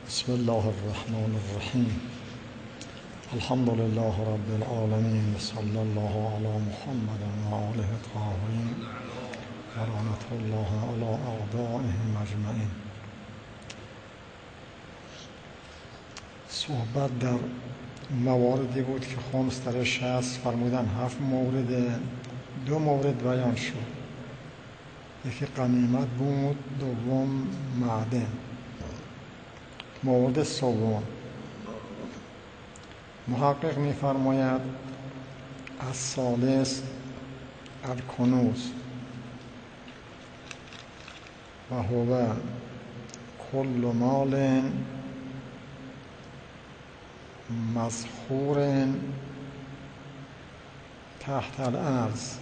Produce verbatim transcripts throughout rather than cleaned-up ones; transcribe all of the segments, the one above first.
بسم الله الرحمن الرحیم. الحمد لله رب العالمین، صلی الله علی محمد و آله الطاهرین و لعنة الله علی اعدائهم اجمعین. صحبت در مواردی بود که خمس درش هست. فرمودن هفت مورد، دو مورد بیان شد. یکی غنیمت بود، دوم معدن. مورد سوم محقق می‌فرماید الثالث الکنوز و هو کل مال مزخور تحت الارض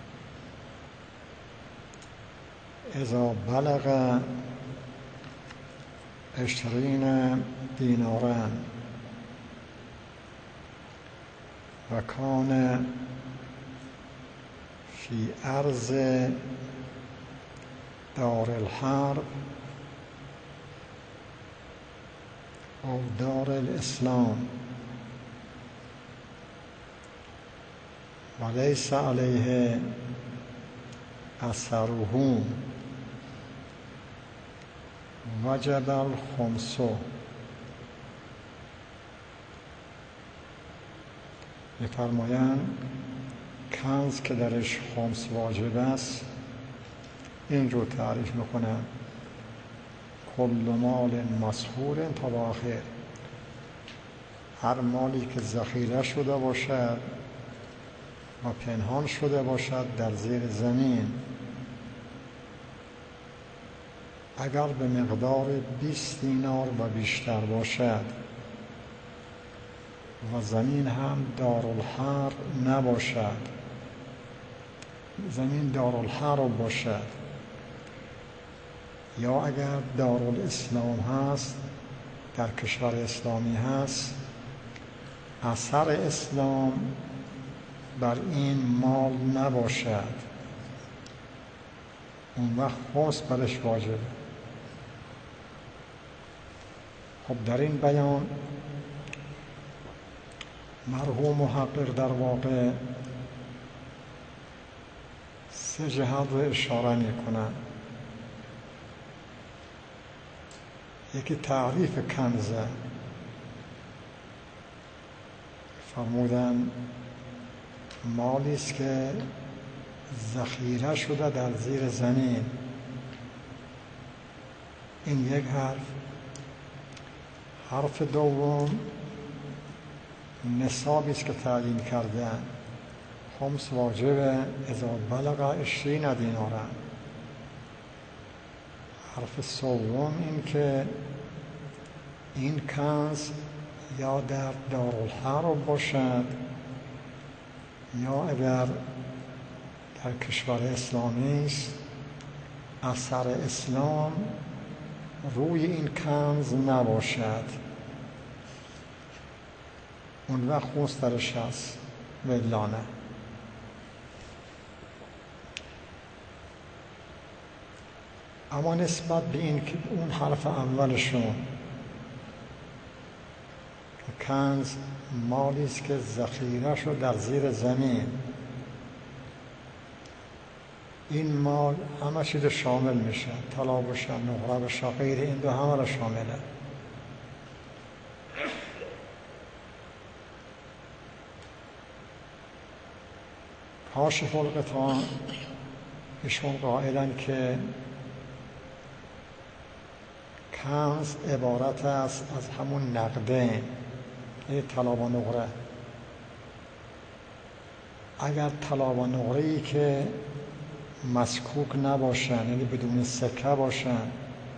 اذا بلغ عشرین دینارا و کان فی ارض دار الحرب او دار الاسلام و لیس علیه اثره وجب الخمس. می‌فرمایند کنز که درش خمس واجب است این رو تعریف میکنن: کل مال مسحور تا به آخر، هر مالی که ذخیره شده باشد و پنهان شده باشد در زیر زمین، اگر به مقدار بیست دینار و بیشتر باشد و زمین هم دارالحرب نباشد، زمین دارالحرب باشد، یا اگر دارالاسلام هست، در کشور اسلامی هست، اثر اسلام بر این مال نباشد، اون وقت خمس برش واجبه. خب در این بیان مرحوم محقق در واقع سه جهت رو اشاره میکنن. یکی تعریف کنزه، فرمودن مالی است که ذخیره شده در زیر زمین. این یک حرف. حرف دوم نصابی است که تعیین کردن، خمس واجبه اذا بلغ عشرین دینارا. حرف سوم این که این کنز یا در دارالحرب باشد یا اگر در کشور اسلامی است، اثر اسلام روی این کنز نباشد، اون وقت خمس درش هست، ولا نه. اما نسبت به این که اون حرف اولشون که کنز مالی است که ذخیره شد در زیر زمین، این مال همه چیز شامل میشه، طلا باشه، نقره باشه، غیر این دو همه را شامله. کاشف الغطا ایشون قائلن که کنز عبارت است از همون نقده، یعنی طلا و نقره. اگر طلا و نقره‌ای که مسکوک نباشن، یعنی بدون سکه باشن،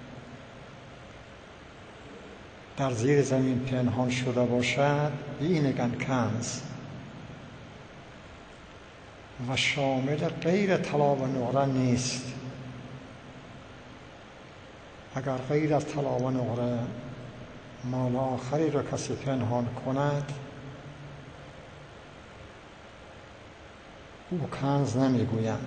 در زیر زمین پنهان شده باشد، این میگن کنز و شامل غیر طلا و نقره نیست. اگر غیر از طلا و نقره مال آخری را کسی پنهان کند، او کنز نمیگویند.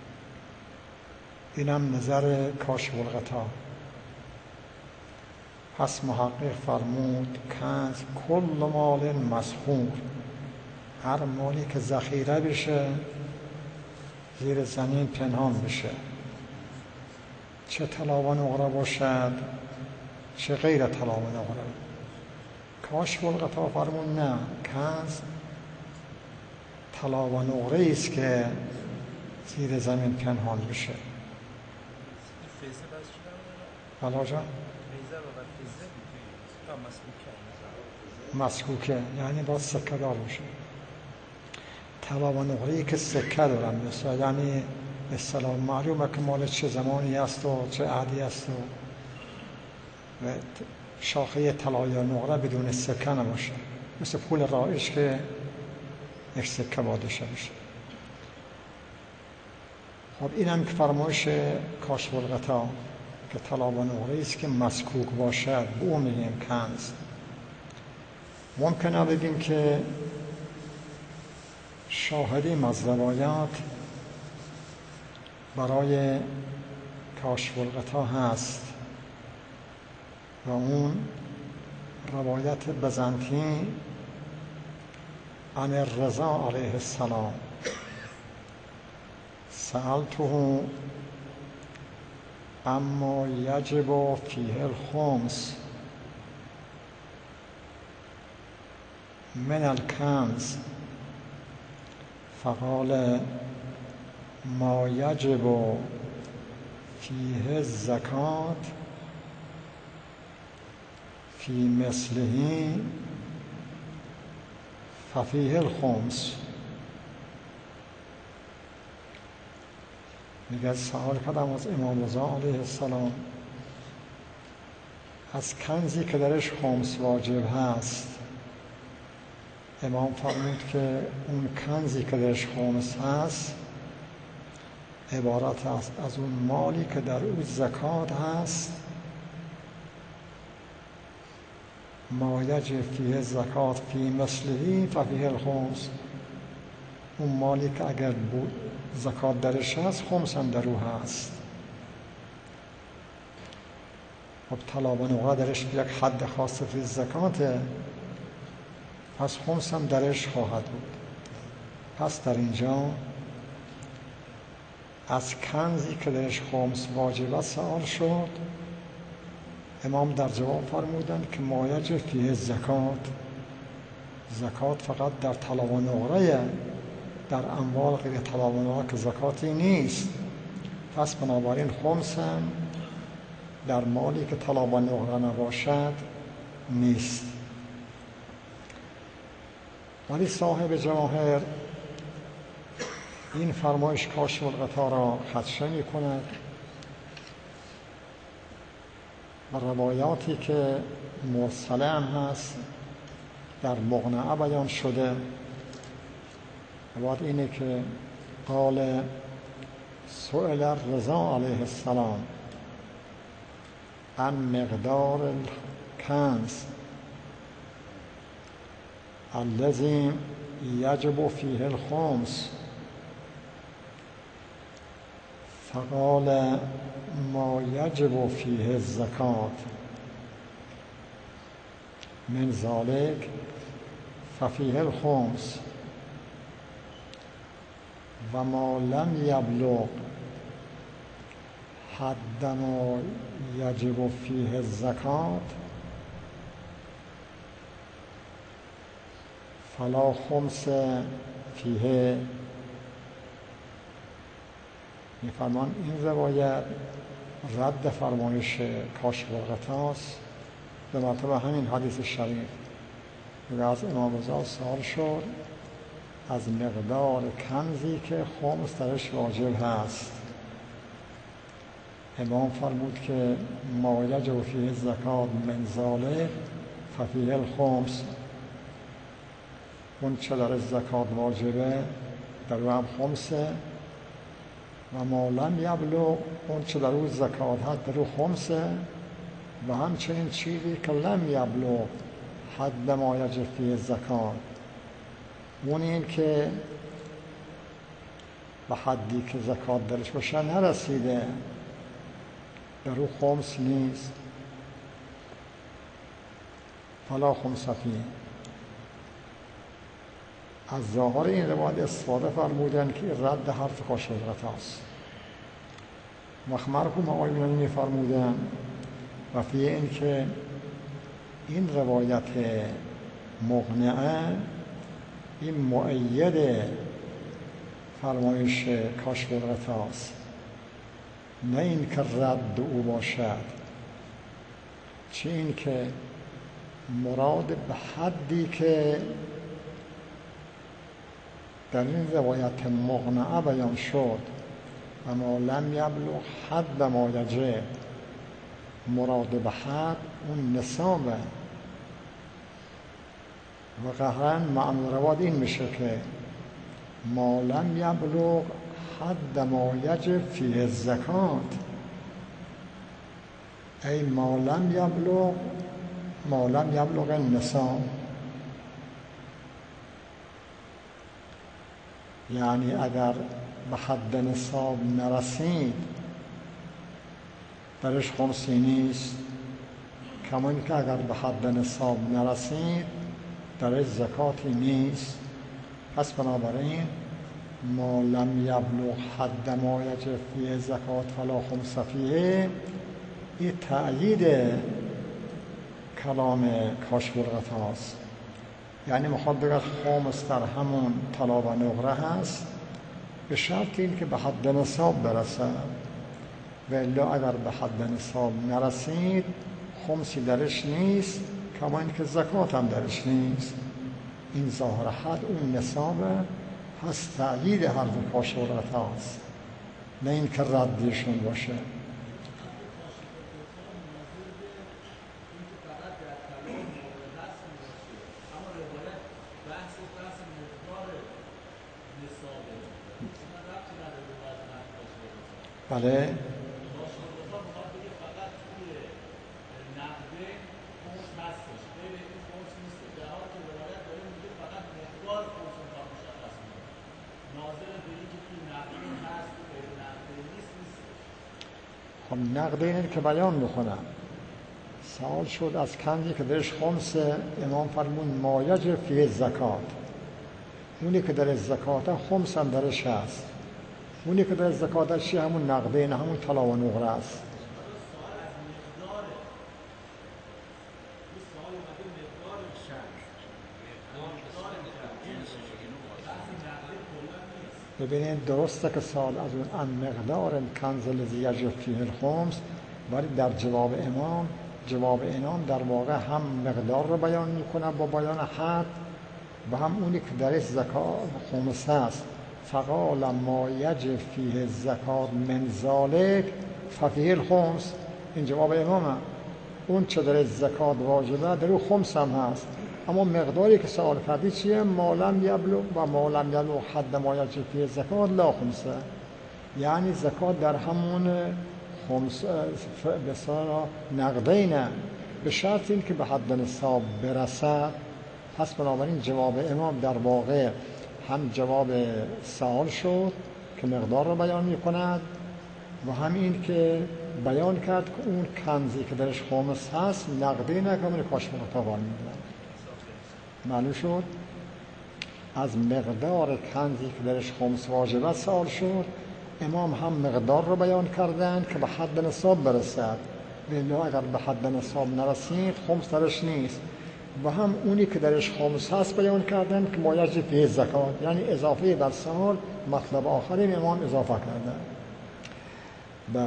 اینم نظر کاشف الغطا. پس محقق فرمود کنز کل مال مسخور، هر مالی که ذخیره بشه زیر زمین پنهان بشه، چه طلا و نقره باشد چه غیر طلا و نقره. کاشف الغطا فرمود نه، کنز طلا و نقره است که زیر زمین پنهان بشه. بلا جان مسکوکه یعنی باید سکه دار باشه. طلا و نقره‌ای که سکه دارن مثلا یعنی اصطلاح معلومه که مال چه زمانی است و چه عهدی است و شاخه طلا یا نقره بدون سکه نباشه، مثل پول رایج که یک سکه بادشه بشه. خب این هم که فرمایش کاشف الغطا که طلا و نقره است که مسکوک باشد، به اون میگیم کنز. ممکنه بگیم که شاهدیم از روایات برای کاشف الغطا هست و اون روایت بزنطین عن الرضا علیه السلام سألته اما یجب فیه الخمس من الکنز فقال ما یجب فیه الزکاة فی مثله ففیه الخمس. میگه سوال کردم از امام رضا علیه السلام از کنزی که درش خمس واجب هست. امام فرمود که اون کنزی که درش خمس هست عبارت است از اون مالی که در او زکات هست. ما یجب فیه زکات فی مثله ففیه الخمس، اون مالی که اگر بود زکات درش هست خمس هم در او هست. خب طلا و نقره درش یک حد خاص فی زکاته، پس خمس هم درش خواهد بود. پس در اینجا از کنزی که درش خمس واجب است سوال شد. امام در جواب فرمودند که ما یجب فیه زکات، زکات فقط در طلا و نقره، در اموال غیر طلا و نقره که زکاتی نیست. پس بنابراین خمس هم در مالی که طلا و نقره نباشد نیست. ولی صاحب جواهر این فرمایش کاشف الغطا را خدشه می کند و روایاتی که مرسله هم هست در مقنعه بیان شده. روایت اینه که قال سئل الرضا علیه السلام عن مقدار الکنز الذی یجب فیه الخمس فقال ما یجب فیه الزکات من ذلک ففیه الخمس و ما لم یبلغ حد ما یجب فیه الزکات فلا خمس فیه. می‌فرمان این روایت رد فرمایش کاشف الغطا است به مرتبه همین حدیث شریف. و از امام رضا سوال شد از مقدار کنزی که خمس درش واجب هست. امام فرمود که ما یجب فیه الزکات من ذلک ففیه الخمس، اون چه در زکات واجبه در او هم خمسه و ما لم یبلغ، اون چه در او زکات هست در او خمسه و همچنین چیزی که لم یبلغ حد ما یجب فیه الزکات، اون این که به حدی که زکات درش باشه نرسیده در او خمس نیست. فلا خمس فیه. از ظاهر این روایت استفاده فرمودن که رد حرف کاشف‌الغطا است. وقت مرحوم آقایون می فرمودن و فی این که این روایت مقنعه این مؤید فرمایش کاشف‌الغطا است، نه این که رد او باشد، چه این که مراد به حدی که در این روایت مقنعه بیان شد و ما لم یبلغ حد ما یجب، مراد به حد اون نصابه و قهرن معنی روایت این میشه که ما لم یبلغ حد ما یجب فیه الزکات، ای ما لم یبلغ ما لم یبلغ النصاب، یعنی اگر به حد نصاب نرسید درش خمسی نیست، کما اینکه اگر به حد نصاب نرسید درش زکاتی نیست. پس بنابراین ما لم یبلغ حد ما یجب فیه زکات فلا خمس فیه، این تأیید کلام کاشف‌الغطا است. یعنی میخواد بگه خمس در همون طلا و نقره هست به شرط این که به حد نصاب برسد، و الا اگر به حد نصاب نرسید خمسی درش نیست، کما این که زکات هم درش نیست. این ظاهر حد اون نصابه، پس تأیید حرف کاشف‌الغطا است، نه این که ردیشون باشه. بله خب نقده اینه که بیان میکنم. سوال شد از کنزی که درش خمس، امام فرمون ما یجب فیه زکات، اونی که در زکات خمس هم درش هست، اونی که در زکات چی همون نقده اینه، همون طلا و نقره است. ببینید درسته که سال از اون ان مقدار کنز الذی یجب فیه الخمس، ولی در جواب امام جواب امام در واقع هم مقدار رو بیان میکنه با بیان حد و هم اونی که درش زکات خمس هست. فقال ما یجب فیه الزکات من ذلک ففیه الخمس، این جواب امامه. اون چه درش زکات واجبه در اون خمس هم هست، اما مقداری که سوال کردی چیه؟ ما لم یبلغ و ما لم یبلغ حد ما یجب فیه زکات لا خمسه، یعنی زکات در همون خمس بسیار نقدینه، به شرط این که به حد نصاب برسد. پس بنابراین جواب امام در واقع هم جواب سوال شد که مقدار رو بیان می کند و هم این که بیان کرد که اون کنزی که درش خمس هست نقدینه که من کاشف‌الغطا وارد می‌دن. معلوم شد؟ از مقدار کنزی که درش خمس واجبه سوال شد، امام هم مقدار رو بیان کردن که به حد نصاب برسد، ولی اگر به حد نصاب نرسید خمس درش نیست، و هم اونی که درش خمس هست بیان کردن که ما یجب فیه زکات، یعنی اضافه بر سوال مطلب آخری امام اضافه کردن. بله.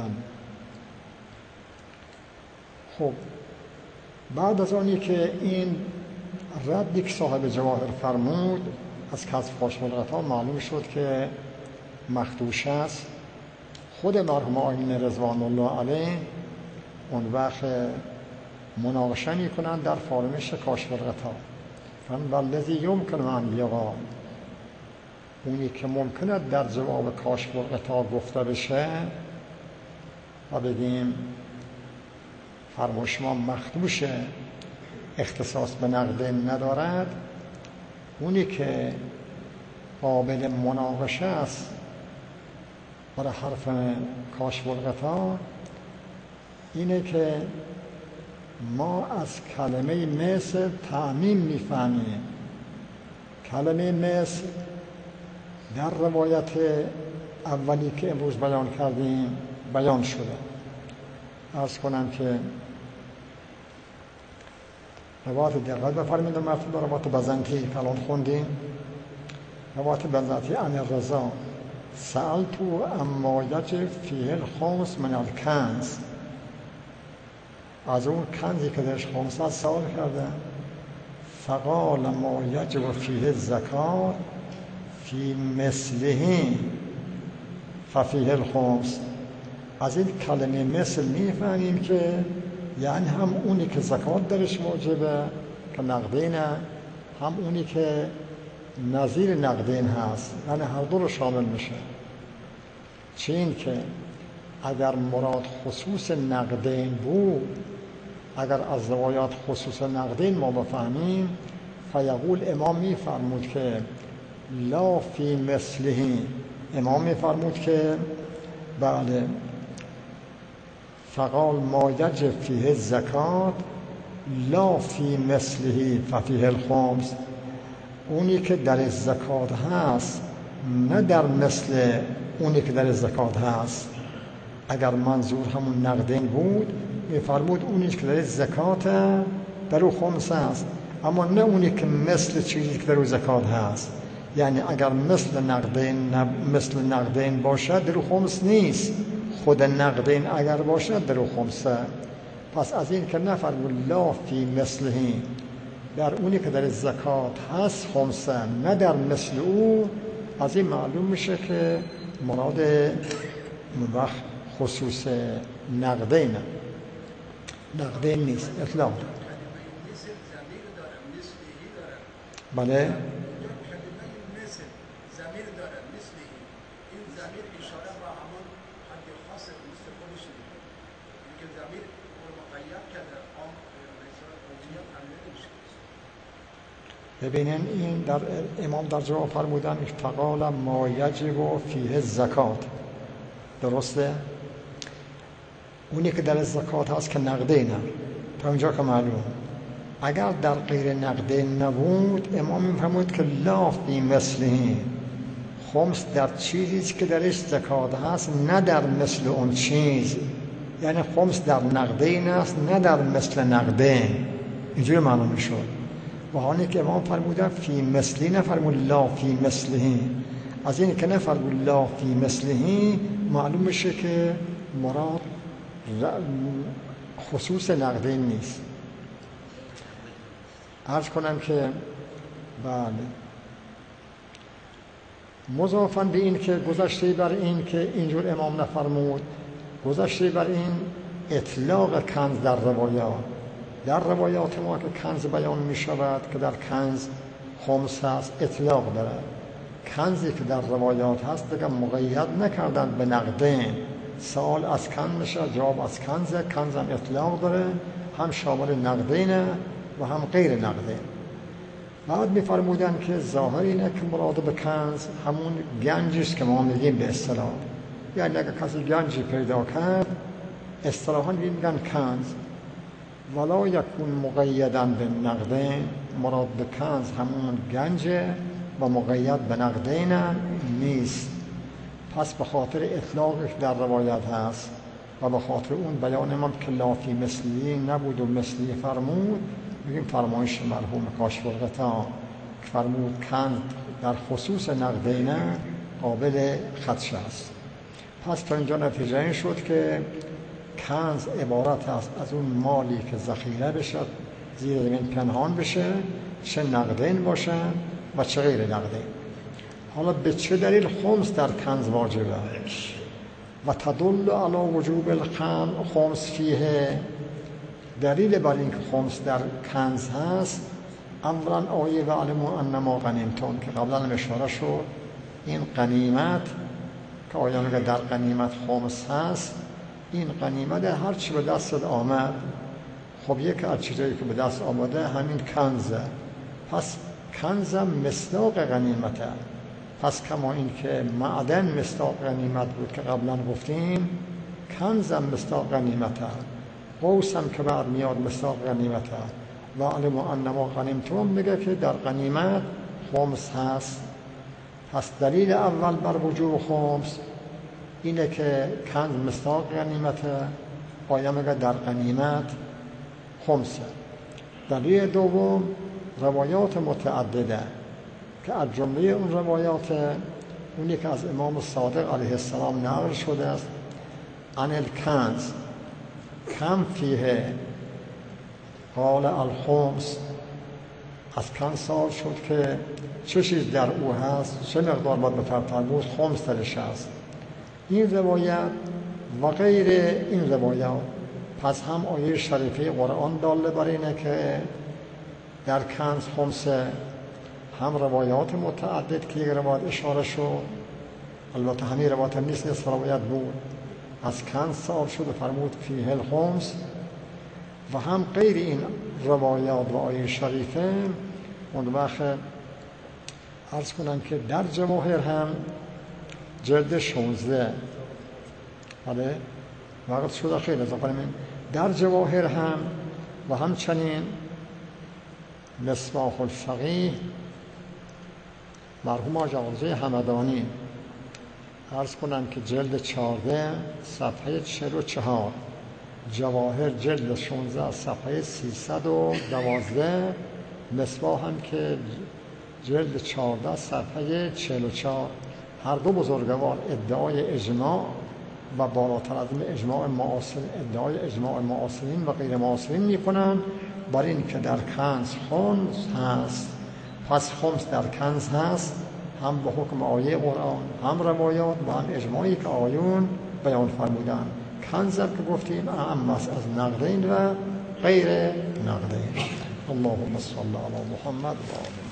خب بعد از آنی که این ردی که صاحب جواهر فرمود از کسب کاشف‌الغطا معلوم شد که مخدوش است، خود مرحوم آیین رضوان الله علیه اون وقت مناقشه میکنند در فرمایش کاشف‌الغطا. فرمود والذی یمکن ان یقال، اونی که ممکنه در جواب کاشف‌الغطا گفته بشه و بگیم فرمایش ما مخدوشه، اختصاص به نقده ندارد، اونی که قابل مناقشه است برای حرف کاشف‌الغطا اینه که ما از کلمه مثل تعمیم میفهمیم. کلمه مثل در روایت اولی که امروز بیان کردیم بیان شده. عرض کنم که روایت دقت بفرمایید و مفهوم روایت بزنطی که الان خوندیم، روایت بزنطی عن الرضا سألتو اما یجب فیه الخمس من الکنز، از اون کنزی که درش خمس هست سوال کردم. فقال ما یجب فیه الزکات فی مثله ففیه الخمس. از این کلمه مثل میفهمیم که یعنی هم اونی که زکات درش موجبه که نقدینه، هم اونی که نظیر نقدین هست، یعنی هر دو رو شامل میشه. چه این که اگر مراد خصوص نقدین بود، اگر از روایات خصوص نقدین ما بفهمیم، فیقول امام میفرمود که لا فی مثله، امام میفرمود که بله فقال ما یجب فیه الزکات لا فی مثله ففیه الخمس، اونی که در زکات هست نه در مثل اونی که در زکات هست. اگر منظور همون نقدین بود میفرمود اونی که در زکات در او خمس هست، اما نه اونی که مثل چیزی که در او زکات هست. یعنی اگر مثل نقدین مثل نقدین باشد در او خمس نیست، خود نقدین اگر باشد در او خمسه. پس از این که نفرمود لا فی مثله، در اونی که در زکات هست خمسه، نه در مثل او، از این معلوم میشه که مراد وقت خصوص نقدین نقدین نیست، اطلاق. بله ببینین این در امام در جواب فرمودن فقال ما یجب فیه الزکات، درسته؟ اونی که در زکات هست که نقدینه، تا اونجا که معلوم. اگر در غیر نقدین نبود امام میفرمود که لا فی مثله، خمس در چیزی که درش زکات هست نه در مثل اون چیز. یعنی خمس در نقدین است نه در مثل نقدین، اینجوری معلوم میشد. و حالی که امام فرمودن فی مثلی نفرمود لا فی مثله، از این که نفرمود لا فی مثله معلوم میشه که مراد خصوص نقدین نیست. عرض کنم که بله مضافاً به این که گذشته بر این که اینجور امام نفرمود، گذشته بر این اطلاق کنز در روایات. در روایات ما که کنز بیان می شود که در کنز خمس هست اطلاق داره. کنزی که در روایات هست دیگه مقید نکردن به نقدین. سوال از کنز میشه، جواب از کنزه، کنز هم اطلاق داره، هم شامل نقدینه و هم غیر نقدین. بعد می فرمودن که ظاهر اینه که مراد به کنز همون گنجی است که ما میگیم به اصطلاح. یعنی اگه کسی گنجی پیدا کرد اصطلاحاً میگن کنز. ولا یکون مقیداً به نقدین، مراد به کنز همون گنجه و مقید به نقدین نیست. پس به خاطر اطلاقش در روایت هست و به خاطر اون بیان امام که لا فی مثلی نبود و مثلی فرمود، میگیم فرمایش مرحوم کاشف الغطا که فرمود کنز در خصوص نقدین قابل خدشه است. پس تا اینجا نتیجه این شد که کنز عبارت است از اون مالی که ذخیره بشه، زیر زمین پنهان بشه، چه نقدین باشه و چه غیر نقدین. حالا به چه دلیل خمس در کنز واجبه؟ و تدل علی وجوب الخمس فیه، دلیل بر این که خمس در کنز هست امرا آیه و علمو انما غنیمتون که قبلا اشاره شد. این غنیمت که آیه میگه در غنیمت خمس هست، این غنیمت هر چی به دست آمد. خب یک از چیزایی که به دست آمده همین کنزه، پس کنزم مصداق غنیمته. پس کما این که معدن مصداق غنیمت بود که قبلا گفتیم، کنزم مصداق غنیمته. قوس هم که بعد میاد مصداق غنیمته و علم انما غنیمتم میگه که در غنیمت خمس هست. پس دلیل اول بر وجوب خمس اینه که کنز مصداق غنیمته، آیه میگه در غنیمت خمسه. دلیل دوم روایات متعدده که از جمله اون روایات اونی که از امام صادق علیه السلام نقل شده است عن الکنز کم فیه قال الخمس، از کنز سوال شد که چه چیز در او هست، چه مقدار باید بفرمایید، بود خمس درش هست. این روایت و غیر این روایت پس هم آیه شریفه قرآن داله بر اینه که در کنز خمسه، هم روایات متعدد که یک روایت اشاره شد، البته همین روایت نیست، نصف روایت بود، از کنز سوال شد و فرمود فیه الخمس، و هم غیر این روایات و آیه شریفه. اون وقت عرض کنم که در جواهر هم جلد شانزده بله وقت شده خیلی اضافه نمیم در جواهر هم و همچنین مصباح الفقیه مرحوم آقای آقای همدانی عرض کنم که جلد چهارده صفحه چهل و چهار، جواهر جلد شانزده صفحه سیصد و دوازده، مصباح هم که جلد چهارده صفحه چهل و چهار. هر دو بزرگوار ادعای اجماع و بالاتر از این اجماع معاصر ادعای اجماع معاصرین و غیر معاصرین میکنند بر این که در کنز خمس هست. پس خمس در کنز هست، هم به حکم آیه قرآن، هم روایات و هم اجماعی که آیون بیان فرمودن. کنز هم که گفتیم اعم است از نقدین و غیر نقدین. اللهم صل علی محمد و آله